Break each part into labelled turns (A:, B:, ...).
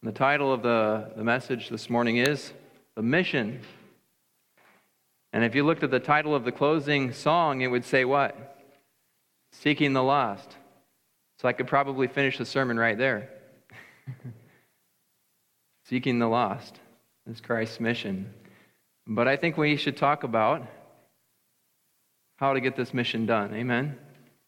A: The title of the message this morning is The Mission. And if you looked at the title of the closing song, it would say what? Seeking the Lost. So I could probably finish the sermon right there. Seeking the Lost is Christ's mission. But I think we should talk about how to get this mission done. Amen?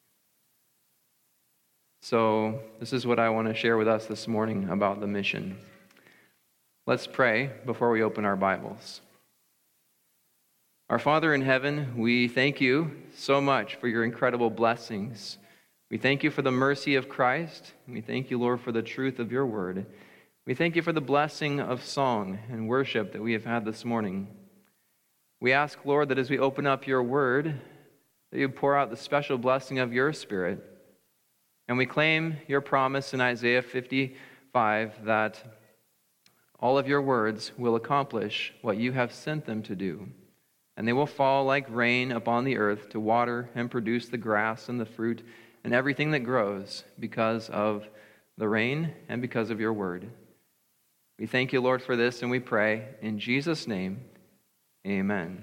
A: So this is what I want to share with us this morning about the mission. Let's pray before we open our Bibles. Our Father in heaven, we thank you so much for your incredible blessings. We thank you for the mercy of Christ. We thank you, Lord, for the truth of your word. We thank you for the blessing of song and worship that we have had this morning. We ask, Lord, that as we open up your word, that you pour out the special blessing of your Spirit. And we claim your promise in Isaiah 55 that all of your words will accomplish what you have sent them to do. And they will fall like rain upon the earth to water and produce the grass and the fruit and everything that grows because of the rain and because of your word. We thank you, Lord, for this, and we pray in Jesus' name, amen.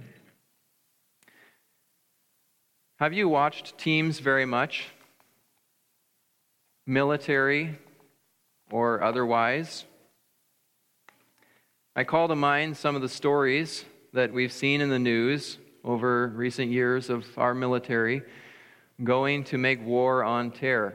A: Have you watched teams very much? Military or otherwise? I call to mind some of the stories that we've seen in the news over recent years of our military going to make war on terror,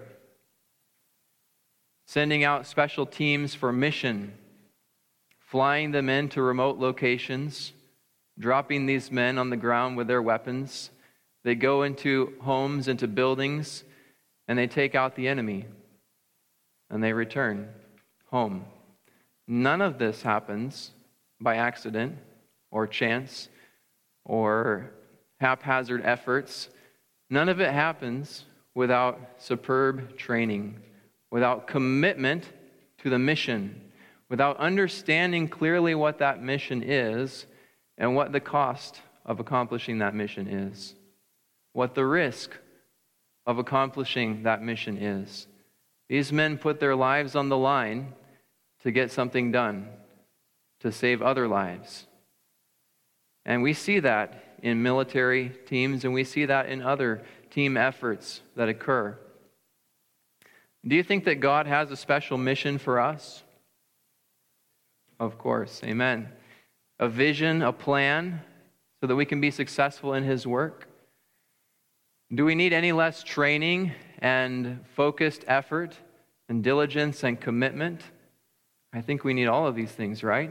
A: sending out special teams for mission, flying them into remote locations, dropping these men on the ground with their weapons. They go into homes, into buildings, and they take out the enemy. And they return home. None of this happens by accident or chance or haphazard efforts. None of it happens without superb training, without commitment to the mission, without understanding clearly what that mission is and what the cost of accomplishing that mission is, what the risk of accomplishing that mission is. These men put their lives on the line to get something done, to save other lives. And we see that in military teams, and we see that in other team efforts that occur. Do you think that God has a special mission for us? Of course, amen. A vision, a plan, so that we can be successful in his work. Do we need any less training and focused effort and diligence and commitment? I think we need all of these things, right?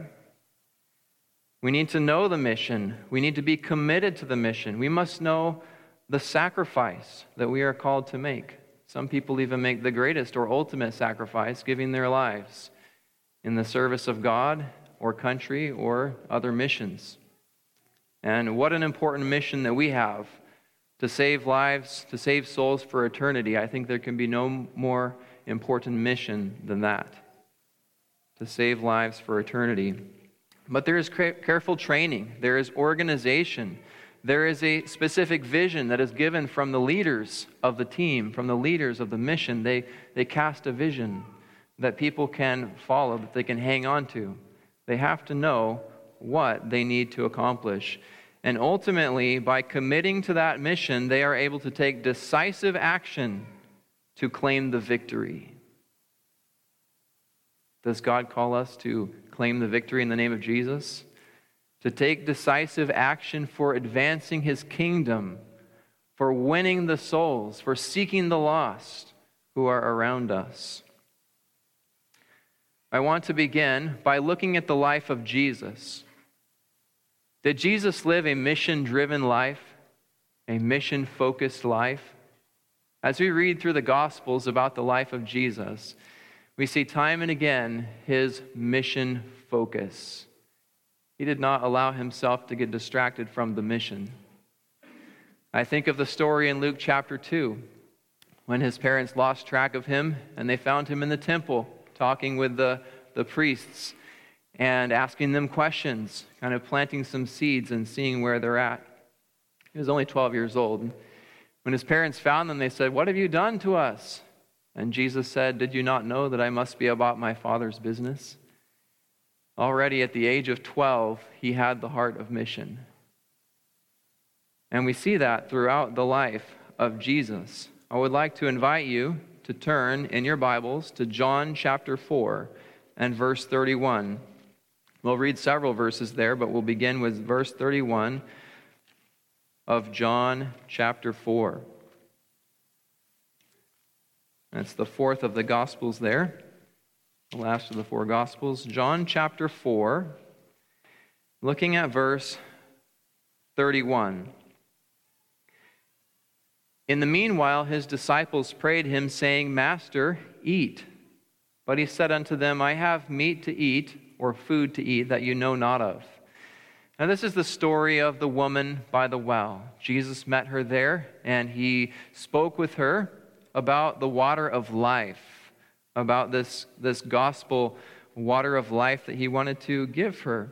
A: We need to know the mission. We need to be committed to the mission. We must know the sacrifice that we are called to make. Some people even make the greatest or ultimate sacrifice, giving their lives in the service of God or country or other missions. And what an important mission that we have to save lives, to save souls for eternity. I think there can be no more important mission than that, to save lives for eternity. But there is careful training, there is organization, there is a specific vision that is given from the leaders of the team, from the leaders of the mission. They cast a vision that people can follow, that they can hang on to. They have to know what they need to accomplish. And ultimately, by committing to that mission, they are able to take decisive action to claim the victory. Does God call us to claim the victory in the name of Jesus? To take decisive action for advancing his kingdom, for winning the souls, for seeking the lost who are around us. I want to begin by looking at the life of Jesus. Did Jesus live a mission-driven life, a mission-focused life? As we read through the Gospels about the life of Jesus, we see time and again his mission focus. He did not allow himself to get distracted from the mission. I think of the story in Luke chapter 2, when his parents lost track of him and they found him in the temple talking with the priests and asking them questions, kind of planting some seeds and seeing where they're at. He was only 12 years old. When his parents found them, they said, "What have you done to us?" And Jesus said, "Did you not know that I must be about my Father's business?" Already at the age of 12, he had the heart of mission. And we see that throughout the life of Jesus. I would like to invite you to turn in your Bibles to John chapter 4 and verse 31. We'll read several verses there, but we'll begin with verse 31 of John chapter 4. That's the fourth of the Gospels there, the last of the four Gospels. John chapter 4, looking at verse 31. In the meanwhile, his disciples prayed him, saying, Master, eat. But he said unto them, I have meat to eat, or food to eat, that you know not of. Now this is the story of the woman by the well. Jesus met her there, and he spoke with her about the water of life, about this gospel water of life that he wanted to give her.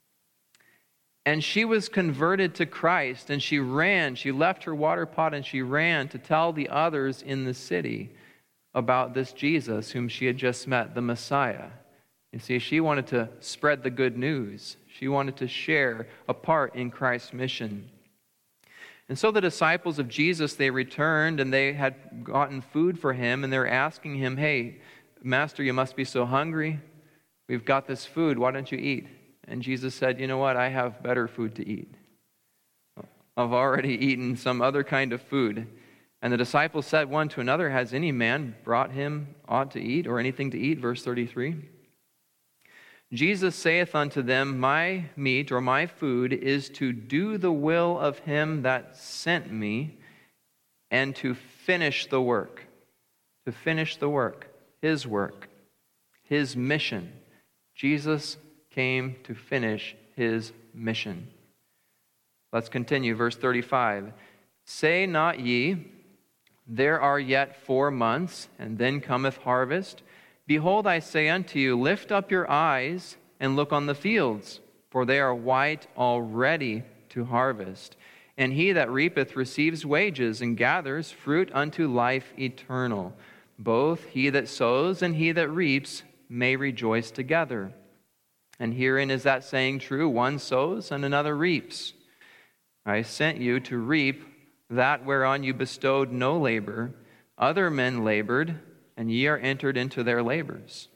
A: And she was converted to Christ, and she left her water pot, and she ran to tell the others in the city about this Jesus whom she had just met, the Messiah. You see, she wanted to spread the good news. She wanted to share a part in Christ's mission. And so the disciples of Jesus, they returned, and they had gotten food for him, and they're asking him, hey, Master, you must be so hungry. We've got this food. Why don't you eat? And Jesus said, you know what? I have better food to eat. I've already eaten some other kind of food. And the disciples said one to another, has any man brought him aught to eat, or anything to eat? Verse 33. Jesus saith unto them, my meat, or my food, is to do the will of him that sent me, and to finish the work. To finish the work. His work. His mission. Jesus came to finish his mission. Let's continue, verse 35. Say not ye, there are yet 4 months, and then cometh harvest. Behold, I say unto you, lift up your eyes and look on the fields, for they are white already to harvest. And he that reapeth receives wages, and gathers fruit unto life eternal. Both he that sows and he that reaps may rejoice together. And herein is that saying true, one sows and another reaps. I sent you to reap that whereon you bestowed no labor. Other men labored, and ye are entered into their labors.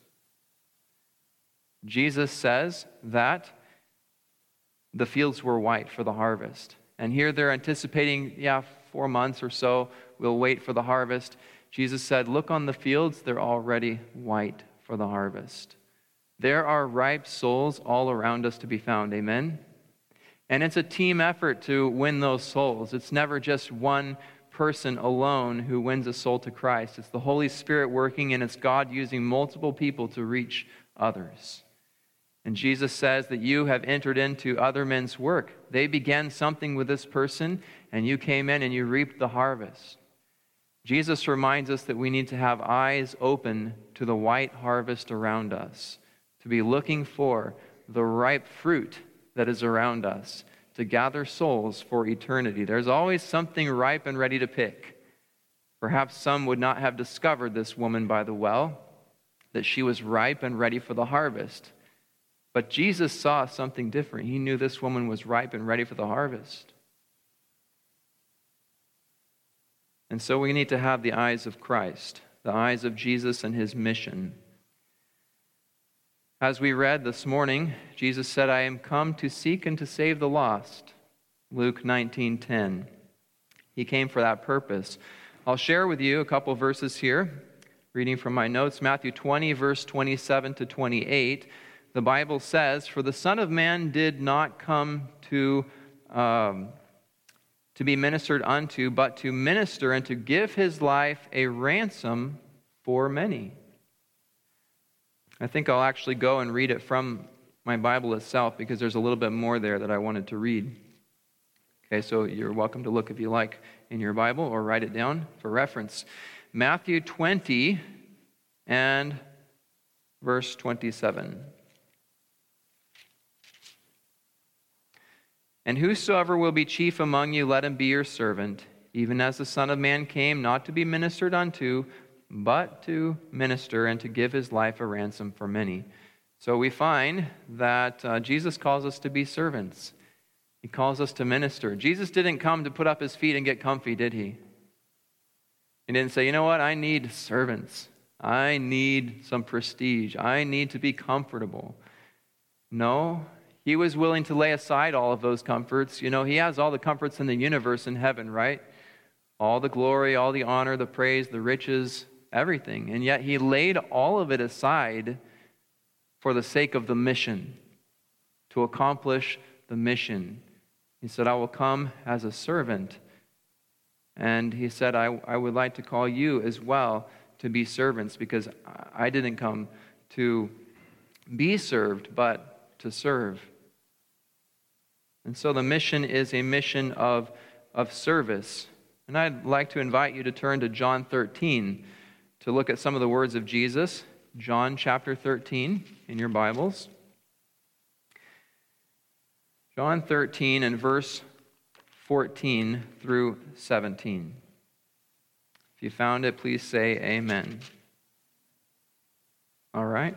A: Jesus says that the fields were white for the harvest. And here they're anticipating, 4 months or so, we'll wait for the harvest. Jesus said, look on the fields, they're already white for the harvest. There are ripe souls all around us to be found, amen? And it's a team effort to win those souls. It's never just one person alone who wins a soul to Christ. It's the Holy Spirit working, and it's God using multiple people to reach others. And Jesus says that you have entered into other men's work. They began something with this person, and you came in and you reaped the harvest. Jesus reminds us that we need to have eyes open to the white harvest around us, to be looking for the ripe fruit that is around us, to gather souls for eternity. There's always something ripe and ready to pick. Perhaps some would not have discovered this woman by the well, that she was ripe and ready for the harvest. But Jesus saw something different. He knew this woman was ripe and ready for the harvest. And so we need to have the eyes of Christ, the eyes of Jesus and his mission. As we read this morning, Jesus said, I am come to seek and to save the lost. Luke 19:10. He came for that purpose. I'll share with you a couple verses here, reading from my notes. Matthew 20, verse 27 to 28. The Bible says, for the Son of Man did not come to be ministered unto, but to minister and to give his life a ransom for many. I think I'll actually go and read it from my Bible itself, because there's a little bit more there that I wanted to read. Okay, so you're welcome to look if you like in your Bible, or write it down for reference. Matthew 20 and verse 27. And whosoever will be chief among you, let him be your servant, even as the Son of Man came not to be ministered unto, but to minister and to give his life a ransom for many. So we find that Jesus calls us to be servants. He calls us to minister. Jesus didn't come to put up his feet and get comfy, did he? He didn't say, you know what, I need servants. I need some prestige. I need to be comfortable. No, he was willing to lay aside all of those comforts. You know, he has all the comforts in the universe in heaven, right? All the glory, all the honor, the praise, the riches, everything. And yet he laid all of it aside for the sake of the mission, to accomplish the mission. He said, I will come as a servant. And he said, I would like to call you as well to be servants, because I didn't come to be served, but to serve. And so the mission is a mission of service. And I'd like to invite you to turn to John 13 to look at some of the words of Jesus. John chapter 13 in your Bibles. John 13 and verse 14 through 17. If you found it, please say amen. All right.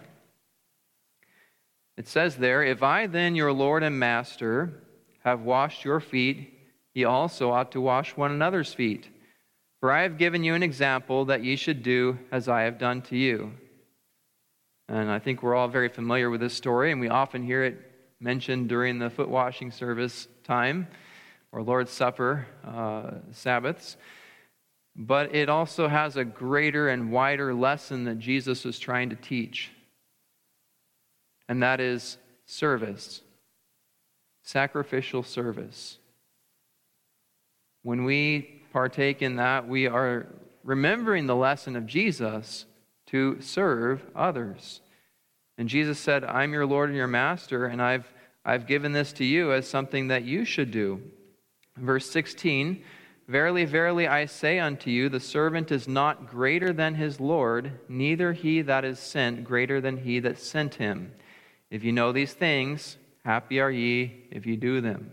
A: It says there, if I then, your Lord and Master, have washed your feet, ye also ought to wash one another's feet. For I have given you an example that ye should do as I have done to you. And I think we're all very familiar with this story, and we often hear it mentioned during the foot washing service time or Lord's Supper Sabbaths. But it also has a greater and wider lesson that Jesus was trying to teach. And that is service. Sacrificial service. When we partake in that, we are remembering the lesson of Jesus to serve others. And Jesus said, I'm your Lord and your Master, and I've given this to you as something that you should do. Verse 16, verily, verily, I say unto you, the servant is not greater than his Lord, neither he that is sent greater than he that sent him. If you know these things, happy are ye if you do them.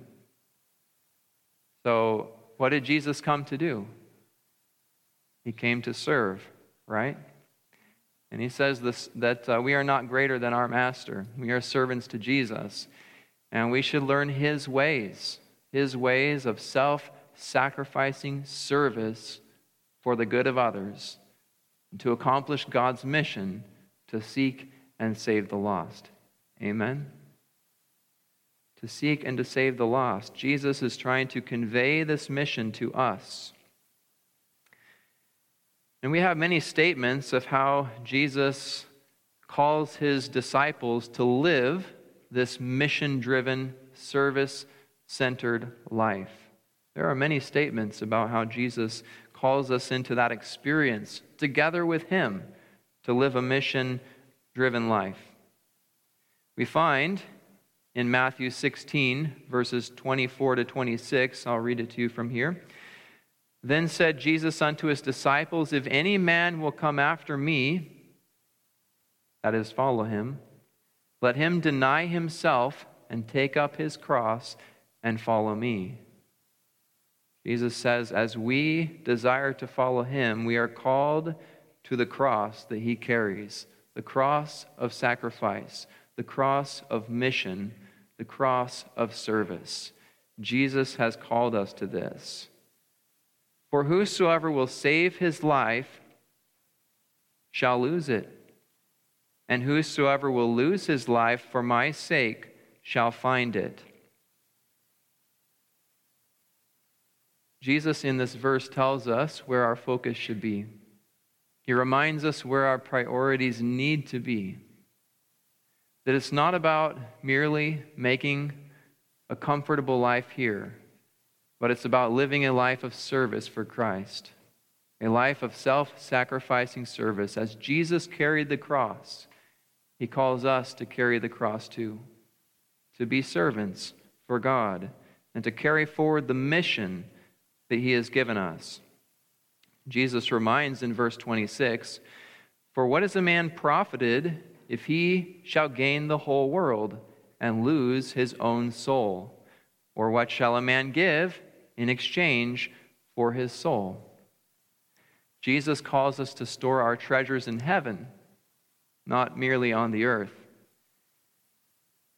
A: So, what did Jesus come to do? He came to serve, right? And he says that we are not greater than our master. We are servants to Jesus. And we should learn his ways of self-sacrificing service for the good of others, and to accomplish God's mission to seek and save the lost. Amen? To seek and to save the lost. Jesus is trying to convey this mission to us. And we have many statements of how Jesus calls his disciples to live this mission-driven, service-centered life. There are many statements about how Jesus calls us into that experience together with him to live a mission-driven life. We find in Matthew 16, verses 24 to 26, I'll read it to you from here. Then said Jesus unto his disciples, if any man will come after me, that is, follow him, let him deny himself and take up his cross and follow me. Jesus says, as we desire to follow him, we are called to the cross that he carries, the cross of sacrifice, the cross of mission, the cross of service. Jesus has called us to this. For whosoever will save his life shall lose it, and whosoever will lose his life for my sake shall find it. Jesus in this verse tells us where our focus should be. He reminds us where our priorities need to be. That it's not about merely making a comfortable life here, but it's about living a life of service for Christ, a life of self-sacrificing service. As Jesus carried the cross, he calls us to carry the cross too, to be servants for God, and to carry forward the mission that he has given us. Jesus reminds in verse 26, for what is a man profited if he shall gain the whole world and lose his own soul? Or what shall a man give in exchange for his soul? Jesus calls us to store our treasures in heaven, not merely on the earth.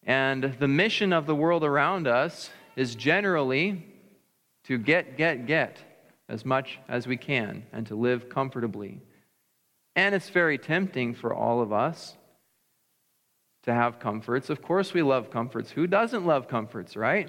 A: And the mission of the world around us is generally to get as much as we can and to live comfortably. And it's very tempting for all of us to have comforts. Of course we love comforts. Who doesn't love comforts, right?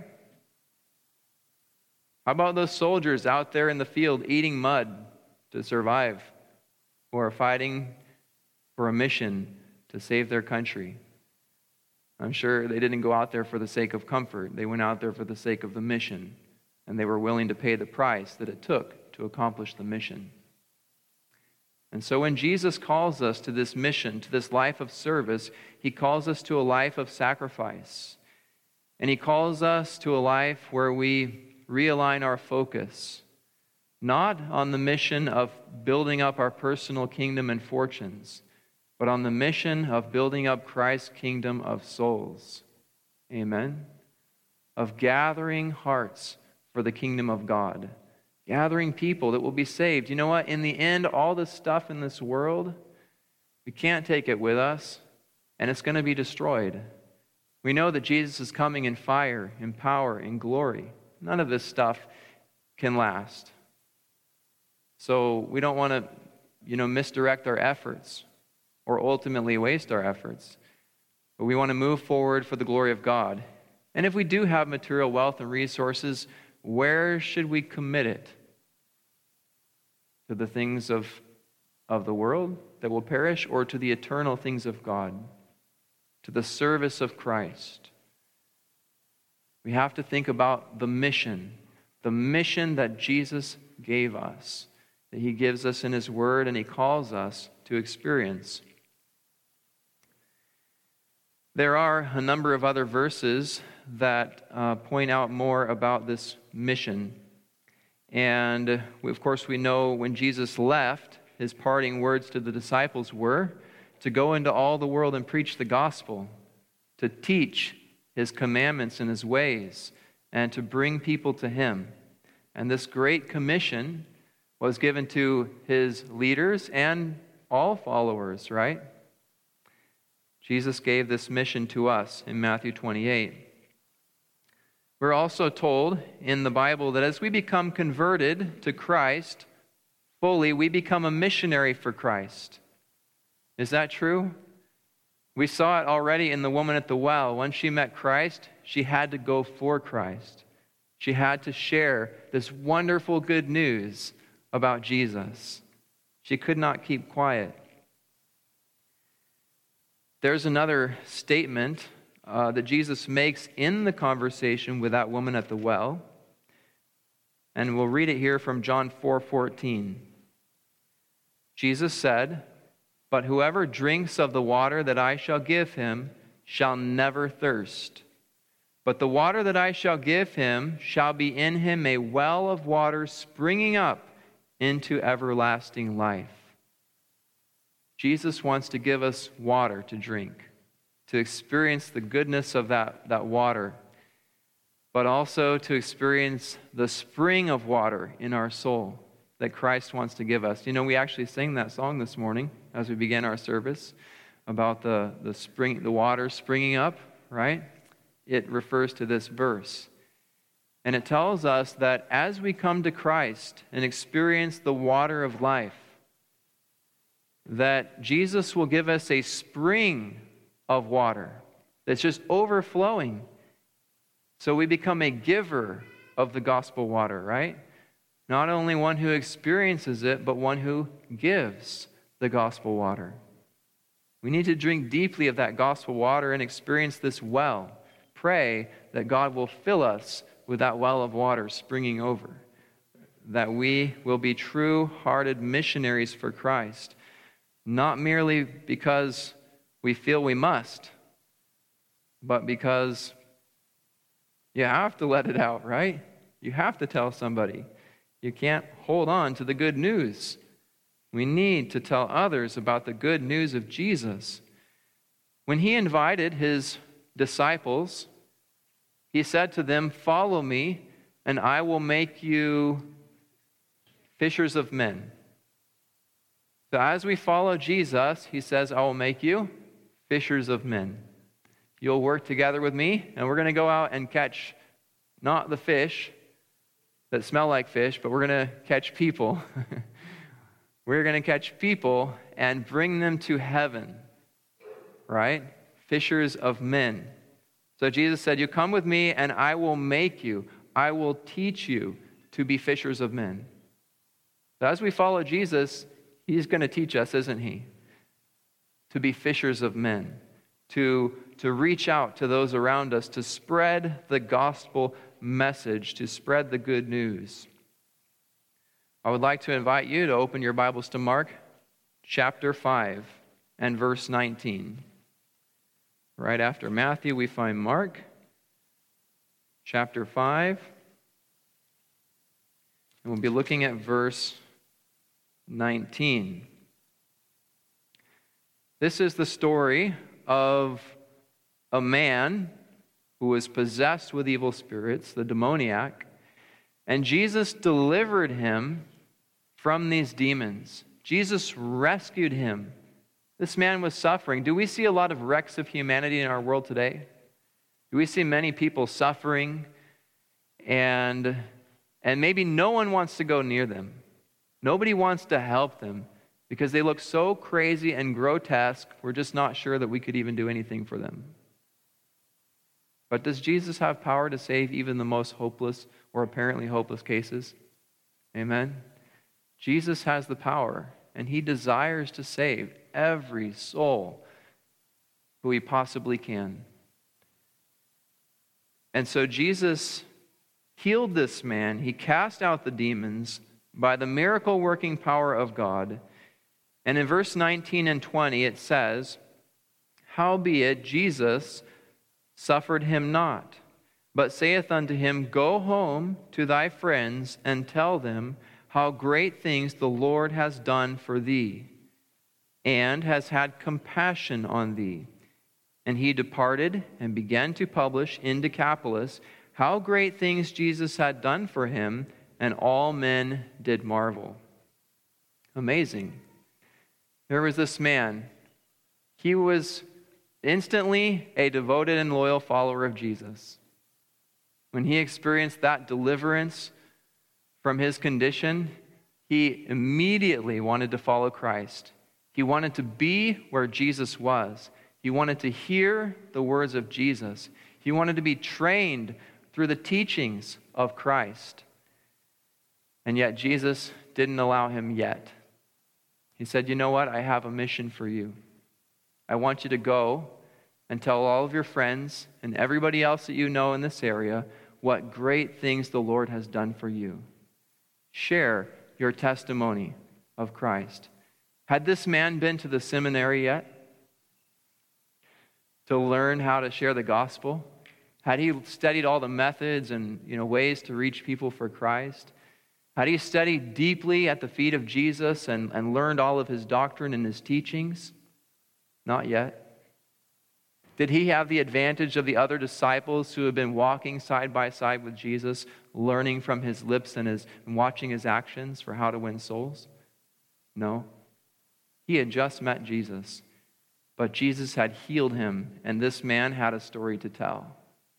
A: How about those soldiers out there in the field eating mud to survive, who are fighting for a mission to save their country? I'm sure they didn't go out there for the sake of comfort. They went out there for the sake of the mission, and they were willing to pay the price that it took to accomplish the mission. And so when Jesus calls us to this mission, to this life of service, he calls us to a life of sacrifice. And he calls us to a life where we realign our focus, not on the mission of building up our personal kingdom and fortunes, but on the mission of building up Christ's kingdom of souls. Amen? Of gathering hearts for the kingdom of God. Gathering people that will be saved. You know what? In the end, all this stuff in this world, we can't take it with us, and it's going to be destroyed. We know that Jesus is coming in fire, in power, in glory. None of this stuff can last. So we don't want to, misdirect our efforts or ultimately waste our efforts. But we want to move forward for the glory of God. And if we do have material wealth and resources, where should we commit it? To the things of the world that will perish, or to the eternal things of God? To the service of Christ? We have to think about the mission that Jesus gave us, that he gives us in his word and he calls us to experience. There are a number of other verses that point out more about this mission. And of course we know when Jesus left, his parting words to the disciples were to go into all the world and preach the gospel, to teach his commandments and his ways, and to bring people to him. And this great commission was given to his leaders and all followers, right? Jesus gave this mission to us in Matthew 28. We're also told in the Bible that as we become converted to Christ fully, we become a missionary for Christ. Is that true? We saw it already in the woman at the well. When she met Christ, she had to go for Christ. She had to share this wonderful good news about Jesus. She could not keep quiet. There's another statement that Jesus makes in the conversation with that woman at the well. And we'll read it here from John 4:14. Jesus said, "But whoever drinks of the water that I shall give him shall never thirst. But the water that I shall give him shall be in him a well of water springing up into everlasting life." Jesus wants to give us water to drink, to experience the goodness of that water, but also to experience the spring of water in our soul that Christ wants to give us. We actually sang that song this morning as we began our service about the spring, the water springing up, right? It refers to this verse. And it tells us that as we come to Christ and experience the water of life, that Jesus will give us a spring of water that's just overflowing. So we become a giver of the gospel water, right? Not only one who experiences it, but one who gives the gospel water. We need to drink deeply of that gospel water and experience this well. Pray that God will fill us with that well of water springing over, that we will be true-hearted missionaries for Christ, not merely because we feel we must, but because you have to let it out, right? You have to tell somebody. You can't hold on to the good news. We need to tell others about the good news of Jesus. When he invited his disciples, he said to them, "Follow me, and I will make you fishers of men." So as we follow Jesus, he says, "I will make you fishers of men." you'll work together with me, and we're going to go out and catch not the fish that smell like fish, but we're going to catch people. We're going to catch people and bring them to heaven, right? Fishers of men. So Jesus said, you come with me and I will make you. I will teach you to be fishers of men. So as we follow Jesus, he's going to teach us, isn't he? To be fishers of men, to reach out to those around us, to spread the gospel message, to spread the good news. I would like to invite you to open your Bibles to Mark chapter 5 and verse 19. Right after Matthew, we find Mark chapter 5. And we'll be looking at verse 19. This is the story of a man who was possessed with evil spirits, the demoniac, and Jesus delivered him from these demons. Jesus rescued him. This man was suffering. Do we see a lot of wrecks of humanity in our world today? Do we see many people suffering and maybe no one wants to go near them? Nobody wants to help them because they look so crazy and grotesque, we're just not sure that we could even do anything for them. But does Jesus have power to save even the most hopeless or apparently hopeless cases? Amen? Jesus has the power, and he desires to save every soul who he possibly can. And so Jesus healed this man. He cast out the demons by the miracle-working power of God. And in verse 19 and 20 it says, howbeit Jesus suffered him not, but saith unto him, go home to thy friends and tell them how great things the Lord has done for thee, and has had compassion on thee. And he departed and began to publish in Decapolis how great things Jesus had done for him, and all men did marvel. Amazing. There was this man. He was instantly a devoted and loyal follower of Jesus. When he experienced that deliverance from his condition, he immediately wanted to follow Christ. He wanted to be where Jesus was. He wanted to hear the words of Jesus. He wanted to be trained through the teachings of Christ. And yet Jesus didn't allow him yet. He said, you know what? I have a mission for you. I want you to go and tell all of your friends and everybody else that you know in this area what great things the Lord has done for you. Share your testimony of Christ. Had this man been to the seminary yet to learn how to share the gospel? Had he studied all the methods and ways to reach people for Christ? Had he studied deeply at the feet of Jesus and learned all of his doctrine and his teachings? Not yet. Did he have the advantage of the other disciples who had been walking side by side with Jesus, learning from his lips and watching his actions for how to win souls? No. He had just met Jesus, but Jesus had healed him, and this man had a story to tell.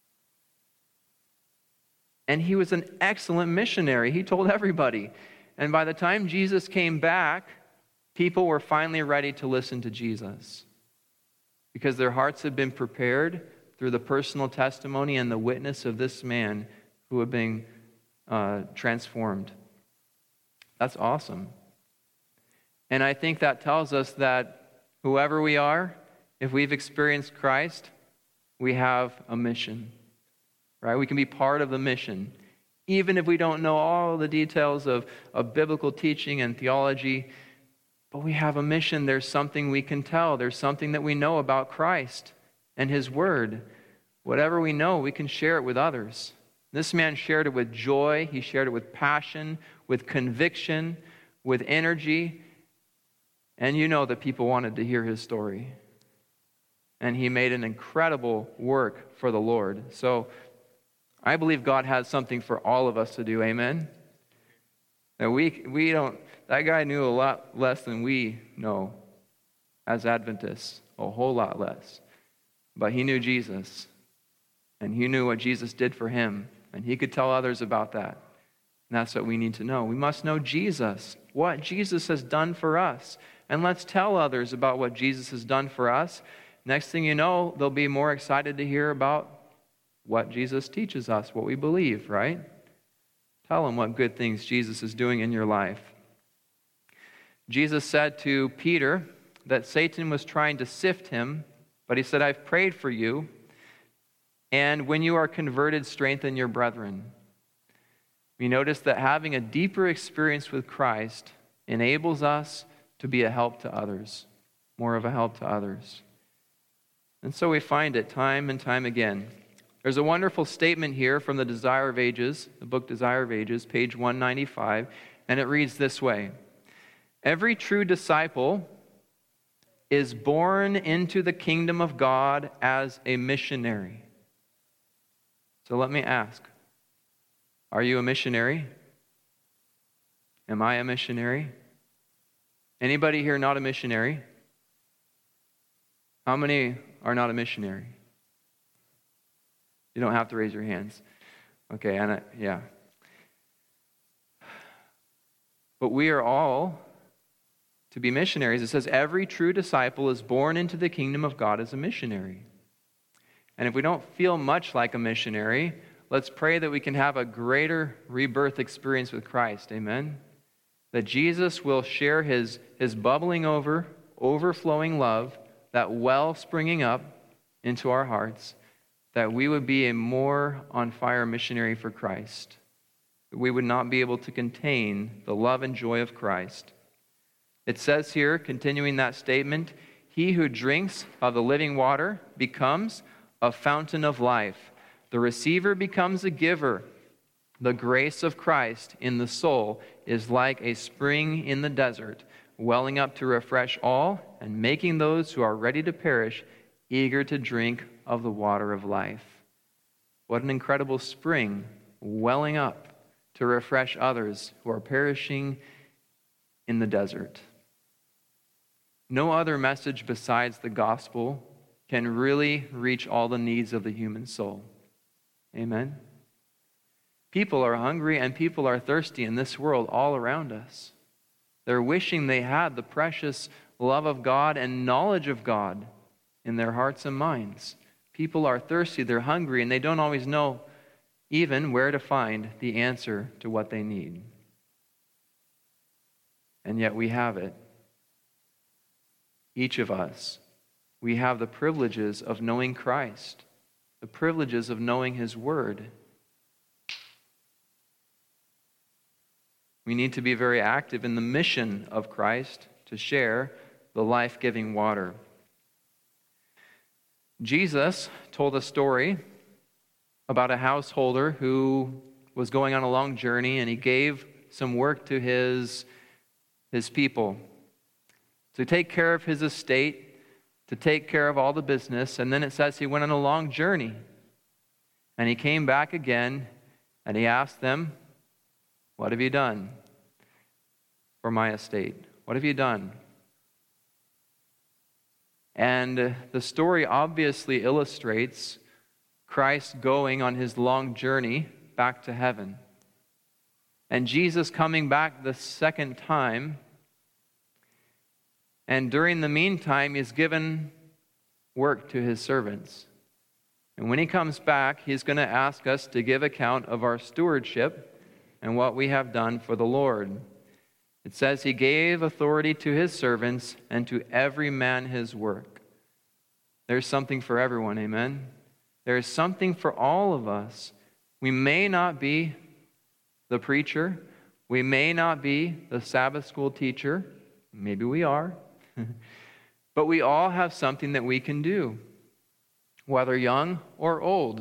A: And he was an excellent missionary. He told everybody. And by the time Jesus came back, people were finally ready to listen to Jesus, because their hearts had been prepared through the personal testimony and the witness of this man who had been transformed. That's awesome. And I think that tells us that whoever we are, if we've experienced Christ, we have a mission, right? We can be part of the mission. Even if we don't know all the details of biblical teaching and theology, but we have a mission. There's something we can tell. There's something that we know about Christ and his word. Whatever we know, we can share it with others. This man shared it with joy. He shared it with passion, with conviction, with energy. And you know that people wanted to hear his story. And he made an incredible work for the Lord. So I believe God has something for all of us to do. Amen? That we don't, that guy knew a lot less than we know as Adventists, a whole lot less. But he knew Jesus, and he knew what Jesus did for him, and he could tell others about that. And that's what we need to know. We must know Jesus, what Jesus has done for us. And let's tell others about what Jesus has done for us. Next thing you know, they'll be more excited to hear about what Jesus teaches us, what we believe, right? Tell them what good things Jesus is doing in your life. Jesus said to Peter that Satan was trying to sift him, but he said, I've prayed for you, and when you are converted, strengthen your brethren. We notice that having a deeper experience with Christ enables us to be a help to others, more of a help to others. And so we find it time and time again. There's a wonderful statement here from the Desire of Ages, the book Desire of Ages, page 195, and it reads this way: every true disciple is born into the kingdom of God as a missionary. So let me ask, are you a missionary? Am I a missionary? Anybody here not a missionary? How many are not a missionary? You don't have to raise your hands. Okay, Anna, yeah. But we are all to be missionaries. It says every true disciple is born into the kingdom of God as a missionary. And if we don't feel much like a missionary, let's pray that we can have a greater rebirth experience with Christ. Amen? That Jesus will share his bubbling over, overflowing love, that well springing up into our hearts, that we would be a more on fire missionary for Christ. We would not be able to contain the love and joy of Christ. It says here, continuing that statement, he who drinks of the living water becomes a fountain of life. The receiver becomes a giver. The grace of Christ in the soul is like a spring in the desert, welling up to refresh all and making those who are ready to perish eager to drink of the water of life. What an incredible spring welling up to refresh others who are perishing in the desert. No other message besides the gospel can really reach all the needs of the human soul. Amen? People are hungry and people are thirsty in this world all around us. They're wishing they had the precious love of God and knowledge of God in their hearts and minds. People are thirsty, they're hungry, and they don't always know even where to find the answer to what they need. And yet we have it. Each of us, we have the privileges of knowing Christ, the privileges of knowing His Word. We need to be very active in the mission of Christ to share the life-giving water. Jesus told a story about a householder who was going on a long journey, and he gave some work to his people to take care of his estate, to take care of all the business. And then it says he went on a long journey, and he came back again, and he asked them, "What have you done for my estate? What have you done?" And the story obviously illustrates Christ going on his long journey back to heaven. And Jesus coming back the second time. And during the meantime, he's given work to his servants. And when he comes back, he's going to ask us to give account of our stewardship and what we have done for the Lord. It says he gave authority to his servants and to every man his work. There's something for everyone, amen? There's something for all of us. We may not be the preacher. We may not be the Sabbath school teacher. Maybe we are. But we all have something that we can do, whether young or old.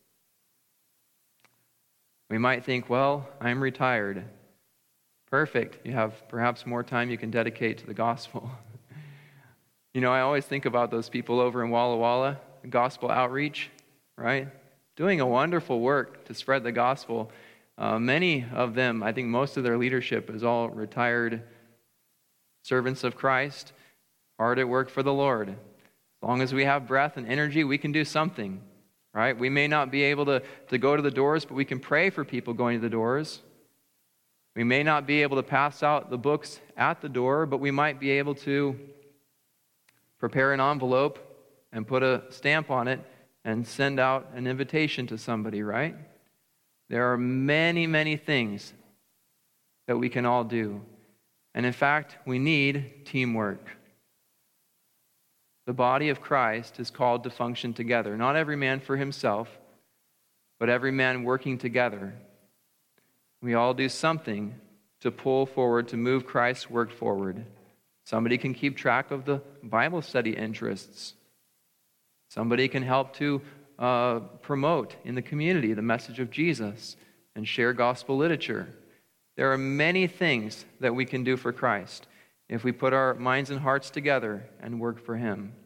A: We might think, well, I'm retired. Perfect. You have perhaps more time you can dedicate to the gospel. You know, I always think about those people over in Walla Walla, gospel outreach, right? Doing a wonderful work to spread the gospel. Many of them, I think most of their leadership is all retired servants of Christ, hard at work for the Lord. long as we have breath and energy, we can do something, right? We may not be able to go to the doors, but we can pray for people going to the doors. We may not be able to pass out the books at the door, but we might be able to prepare an envelope and put a stamp on it and send out an invitation to somebody, right? There are many, many things that we can all do. And in fact, we need teamwork. The body of Christ is called to function together. Not every man for himself, but every man working together. We all do something to pull forward, to move Christ's work forward. Somebody can keep track of the Bible study interests. Somebody can help to promote in the community the message of Jesus and share gospel literature. There are many things that we can do for Christ if we put our minds and hearts together and work for him.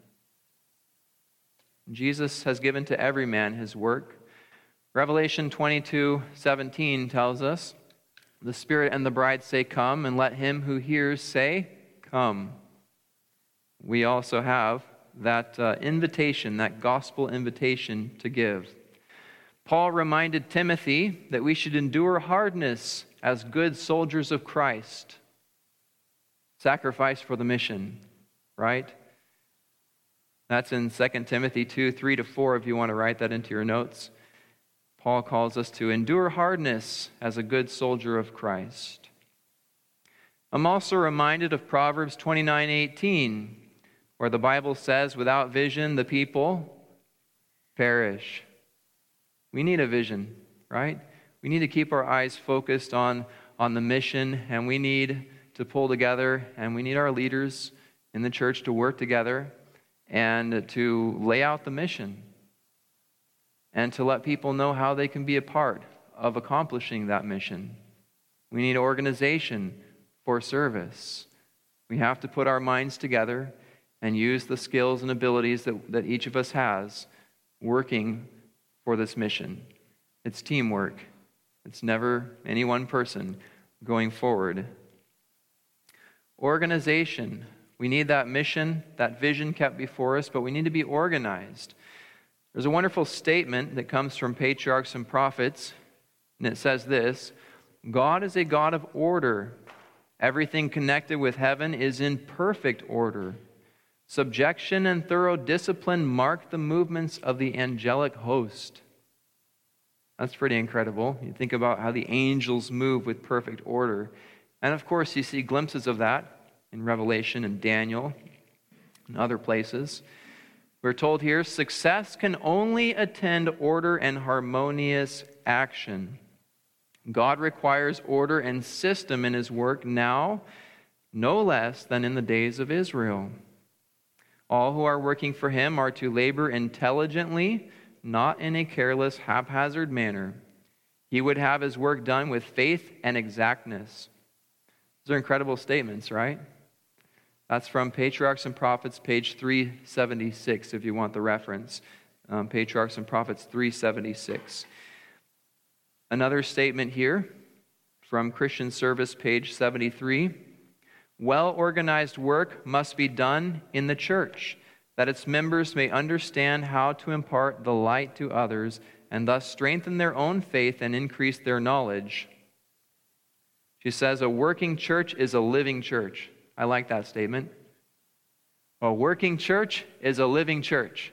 A: Jesus has given to every man his work. Revelation 22:17 tells us, the Spirit and the bride say, "Come," and let him who hears say, "Come." We also have that invitation, that gospel invitation to give. Paul reminded Timothy that we should endure hardness as good soldiers of Christ. Sacrifice for the mission, right? That's in 2 Timothy 2:3-4 if you want to write that into your notes. Paul calls us to endure hardness as a good soldier of Christ. I'm also reminded of Proverbs 29:18, where the Bible says, without vision, the people perish. We need a vision, right? We need to keep our eyes focused on the mission, and we need to pull together, and we need our leaders in the church to work together and to lay out the mission and to let people know how they can be a part of accomplishing that mission. We need organization for service. We have to put our minds together and use the skills and abilities that each of us has working for this mission. It's teamwork. It's never any one person going forward. Organization. We need that mission, that vision kept before us, but we need to be organized. There's a wonderful statement that comes from Patriarchs and Prophets, and it says this: God is a God of order. Everything connected with heaven is in perfect order. Subjection and thorough discipline mark the movements of the angelic host. That's pretty incredible. You think about how the angels move with perfect order. And of course, you see glimpses of that in Revelation and Daniel and other places. We're told here, success can only attend order and harmonious action. God requires order and system in his work now, no less than in the days of Israel. All who are working for him are to labor intelligently, not in a careless, haphazard manner. He would have his work done with faith and exactness. Those are incredible statements, right? That's from Patriarchs and Prophets, page 376, if you want the reference. Patriarchs and Prophets 376. Another statement here from Christian Service, page 73. Well-organized work must be done in the church, that its members may understand how to impart the light to others and thus strengthen their own faith and increase their knowledge. She says, a working church is a living church. I like that statement. A working church is a living church.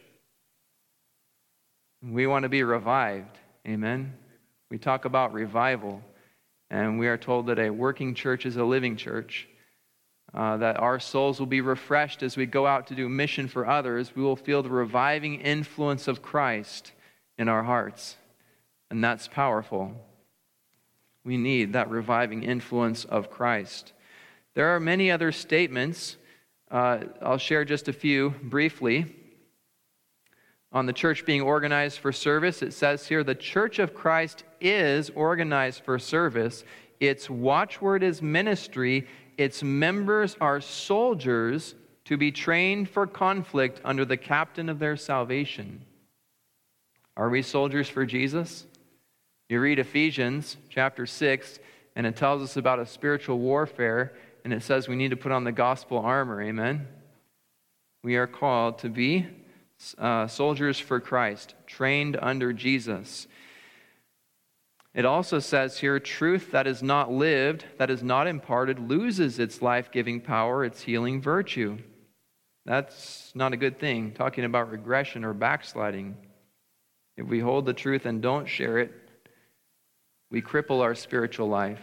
A: We want to be revived. Amen. We talk about revival, and we are told that a working church is a living church. That our souls will be refreshed as we go out to do mission for others. We will feel the reviving influence of Christ in our hearts. And that's powerful. We need that reviving influence of Christ. There are many other statements. I'll share just a few briefly. On the church being organized for service, it says here, the Church of Christ is organized for service. Its watchword is ministry. Its members are soldiers to be trained for conflict under the captain of their salvation. Are we soldiers for Jesus? You read Ephesians chapter 6, and it tells us about a spiritual warfare, and it says we need to put on the gospel armor, amen? We are called to be soldiers for Christ, trained under Jesus. It also says here, truth that is not lived, that is not imparted, loses its life-giving power, its healing virtue. That's not a good thing, talking about regression or backsliding. If we hold the truth and don't share it, we cripple our spiritual life.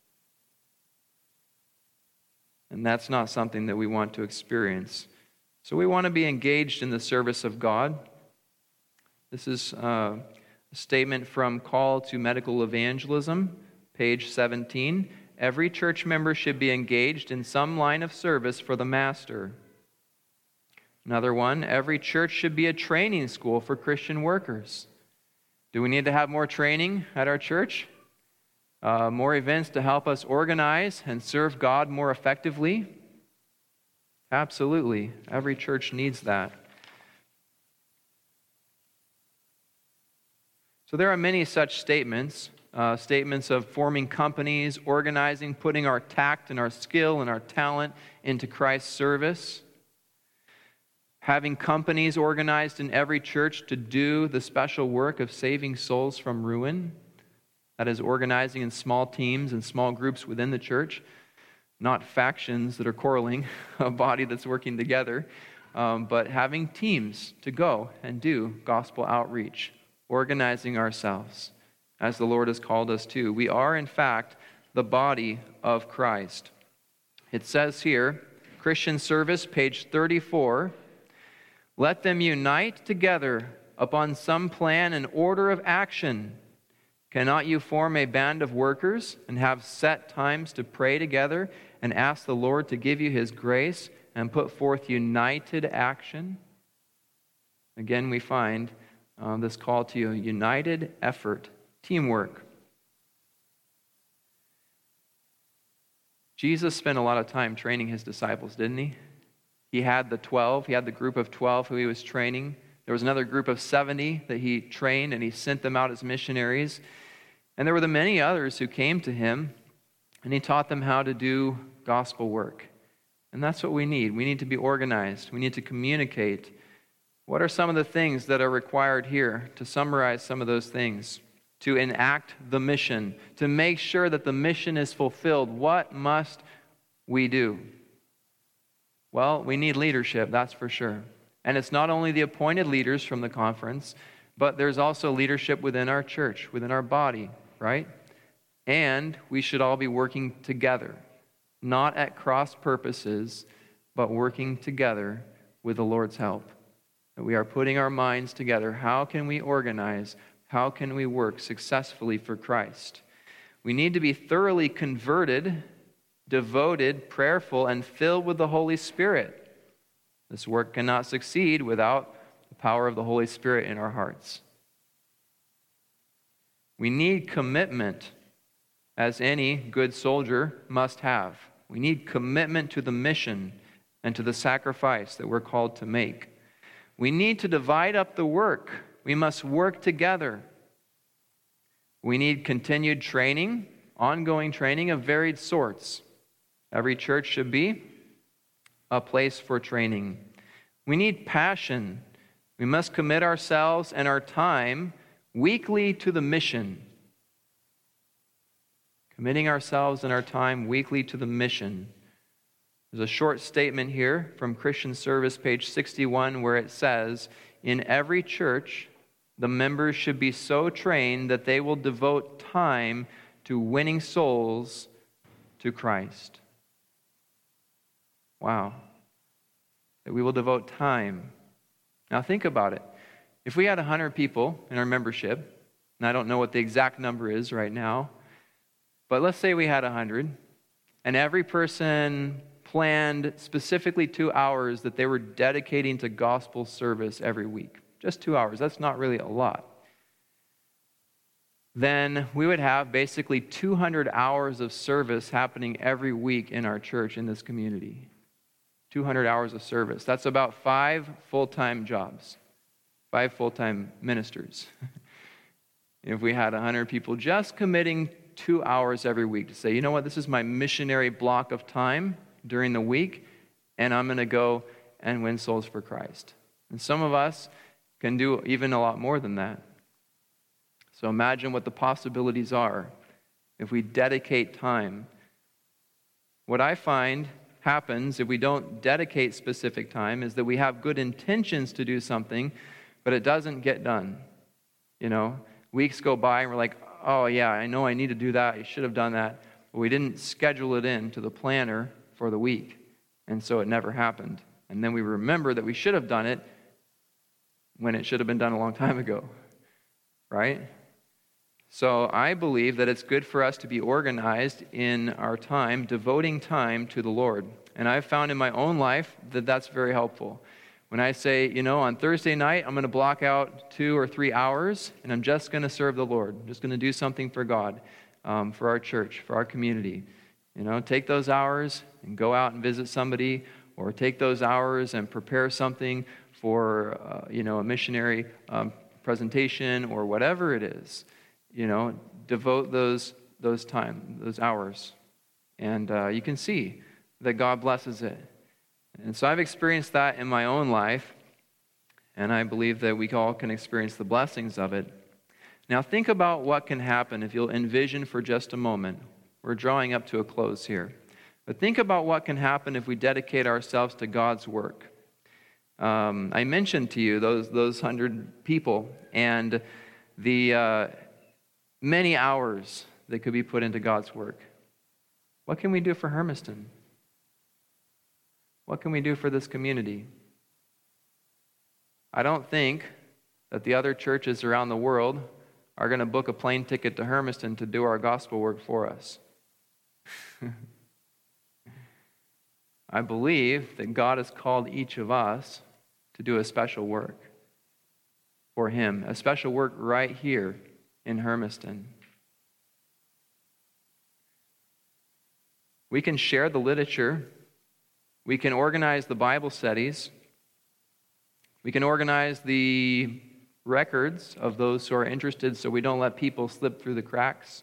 A: And that's not something that we want to experience. So we want to be engaged in the service of God. This is a statement from Call to Medical Evangelism, page 17. Every church member should be engaged in some line of service for the Master. Another one, every church should be a training school for Christian workers. Do we need to have more training at our church? More events to help us organize and serve God more effectively? Absolutely. Every church needs that. So there are many such statements, statements of forming companies, organizing, putting our tact and our skill and our talent into Christ's service, having companies organized in every church to do the special work of saving souls from ruin. That is, organizing in small teams and small groups within the church, not factions that are quarreling, a body that's working together, but having teams to go and do gospel outreach, organizing ourselves as the Lord has called us to. We are, in fact, the body of Christ. It says here, Christian Service, page 34, let them unite together upon some plan and order of action. Cannot you form a band of workers and have set times to pray together and ask the Lord to give you His grace and put forth united action? Again, we find this call to a united effort, teamwork. Jesus spent a lot of time training His disciples, didn't He? He had the 12, He had the group of 12 who He was training. There was another group of 70 that He trained, and He sent them out as missionaries. And there were the many others who came to Him, and He taught them how to do gospel work. And that's what we need. We need to be organized. We need to communicate. What are some of the things that are required here? To summarize some of those things. To enact the mission. To make sure that the mission is fulfilled. What must we do? Well, we need leadership, that's for sure. And it's not only the appointed leaders from the conference, but there's also leadership within our church, within our body, right? And we should all be working together, not at cross purposes, but working together with the Lord's help. That we are putting our minds together. How can we organize? How can we work successfully for Christ? We need to be thoroughly converted, devoted, prayerful, and filled with the Holy Spirit. This work cannot succeed without the power of the Holy Spirit in our hearts. We need commitment, as any good soldier must have. We need commitment to the mission and to the sacrifice that we're called to make. We need to divide up the work. We must work together. We need continued training, ongoing training of varied sorts. Every church should be a place for training. We need passion. We must commit ourselves and our time weekly to the mission. Committing ourselves and our time weekly to the mission. There's a short statement here from Christian Service, page 61, where it says, in every church, the members should be so trained that they will devote time to winning souls to Christ. Wow. That we will devote time. Now think about it. If we had 100 people in our membership, and I don't know what the exact number is right now, but let's say we had 100, and every person planned specifically 2 hours that they were dedicating to gospel service every week. Just 2 hours. That's not really a lot. Then we would have basically 200 hours of service happening every week in our church, in this community. 200 hours of service. That's about 5 full-time jobs, 5 full-time ministers. If we had 100 people just committing 2 hours every week to say, you know what, this is my missionary block of time during the week, and I'm going to go and win souls for Christ. And some of us can do even a lot more than that. So imagine what the possibilities are if we dedicate time. What I find happens if we don't dedicate specific time is that we have good intentions to do something, but it doesn't get done. Weeks go by and we're like, oh yeah, I know I need to do that. I should have done that. But we didn't schedule it in to the planner for the week. And so it never happened. And then we remember that we should have done it when it should have been done a long time ago. Right? So I believe that it's good for us to be organized in our time, devoting time to the Lord. And I've found in my own life that that's very helpful. When I say, on Thursday night, I'm going to block out 2 or 3 hours, and I'm just going to serve the Lord. I'm just going to do something for God, for our church, for our community. Take those hours and go out and visit somebody, or take those hours and prepare something for, a missionary presentation or whatever it is. Devote those hours. And you can see that God blesses it. And so I've experienced that in my own life, and I believe that we all can experience the blessings of it. Now think about what can happen if you'll envision for just a moment. We're drawing up to a close here. But think about what can happen if we dedicate ourselves to God's work. I mentioned to you those 100 people and the many hours that could be put into God's work. What can we do for Hermiston? What can we do for this community? I don't think that the other churches around the world are going to book a plane ticket to Hermiston to do our gospel work for us. I believe that God has called each of us to do a special work for Him, a special work right here in Hermiston. We can share the literature. We can organize the Bible studies. We can organize the records of those who are interested so we don't let people slip through the cracks.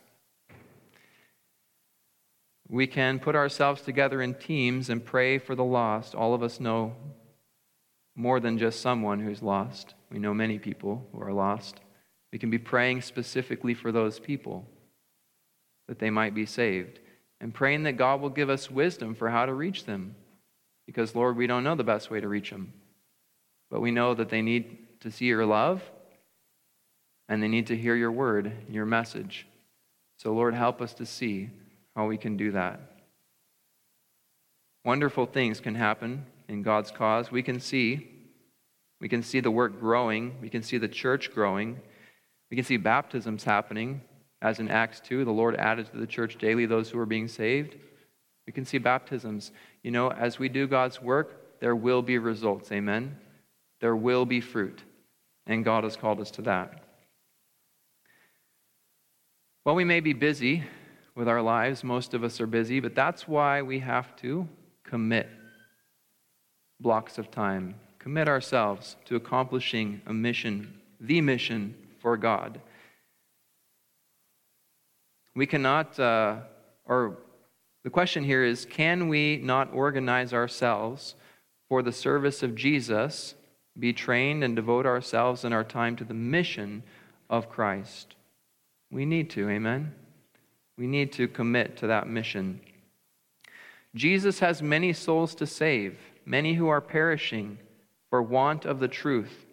A: We can put ourselves together in teams and pray for the lost. All of us know more than just someone who's lost. We know many people who are lost. We can be praying specifically for those people, that they might be saved, and praying that God will give us wisdom for how to reach them. Because, Lord, we don't know the best way to reach them. But we know that they need to see your love, and they need to hear your word, your message. So, Lord, help us to see how we can do that. Wonderful things can happen in God's cause. We can see the work growing. We can see the church growing. We can see baptisms happening. As in Acts 2, the Lord added to the church daily those who were being saved. We can see baptisms. As we do God's work, there will be results. Amen? There will be fruit. And God has called us to that. Well, we may be busy with our lives. Most of us are busy, but that's why we have to commit blocks of time. Commit ourselves to accomplishing a mission, the mission for God. We cannot, the question here is, can we not organize ourselves for the service of Jesus, be trained and devote ourselves and our time to the mission of Christ? We need to, amen? We need to commit to that mission. Jesus has many souls to save, many who are perishing for want of the truth.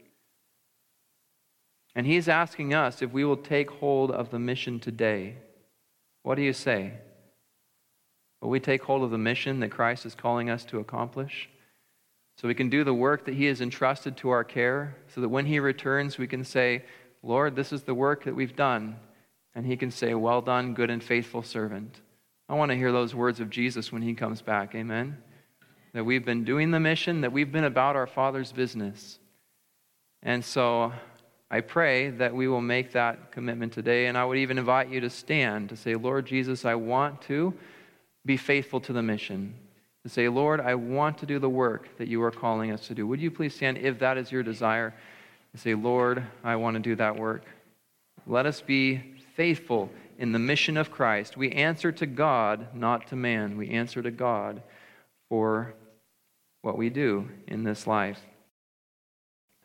A: And He's asking us if we will take hold of the mission today. What do you say? Will we take hold of the mission that Christ is calling us to accomplish? So we can do the work that He has entrusted to our care, so that when He returns, we can say, Lord, this is the work that we've done. And He can say, well done, good and faithful servant. I want to hear those words of Jesus when He comes back, amen? That we've been doing the mission, that we've been about our Father's business. And so I pray that we will make that commitment today, and I would even invite you to stand to say, Lord Jesus, I want to be faithful to the mission. To say, Lord, I want to do the work that you are calling us to do. Would you please stand if that is your desire? To say, Lord, I want to do that work. Let us be faithful in the mission of Christ. We answer to God, not to man. We answer to God for what we do in this life.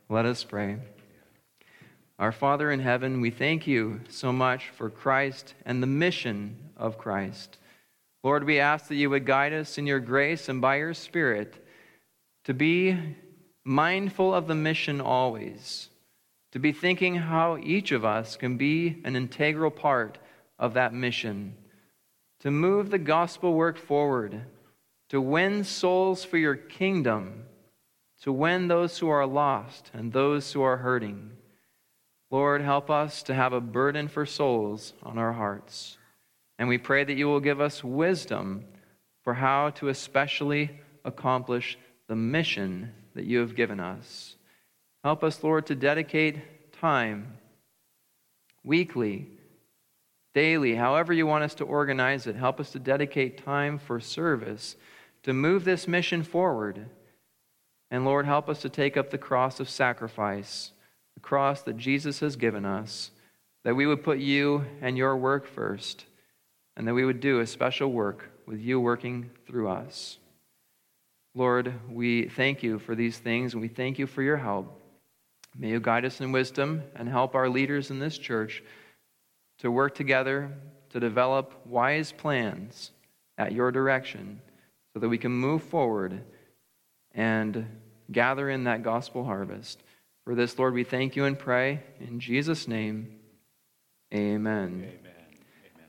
A: Let us pray. Our Father in heaven, we thank you so much for Christ and the mission of Christ. Lord, we ask that you would guide us in your grace and by your Spirit to be mindful of the mission always, to be thinking how each of us can be an integral part of that mission, to move the gospel work forward, to win souls for your kingdom, to win those who are lost and those who are hurting. Lord, help us to have a burden for souls on our hearts. And we pray that you will give us wisdom for how to especially accomplish the mission that you have given us. Help us, Lord, to dedicate time weekly, daily, however you want us to organize it. Help us to dedicate time for service to move this mission forward. And Lord, help us to take up the cross of sacrifice, the cross that Jesus has given us, that we would put you and your work first, and that we would do a special work with you working through us. Lord, we thank you for these things, and we thank you for your help. May you guide us in wisdom and help our leaders in this church to work together to develop wise plans at your direction so that we can move forward and gather in that gospel harvest. For this, Lord, we thank you and pray in Jesus' name. Amen.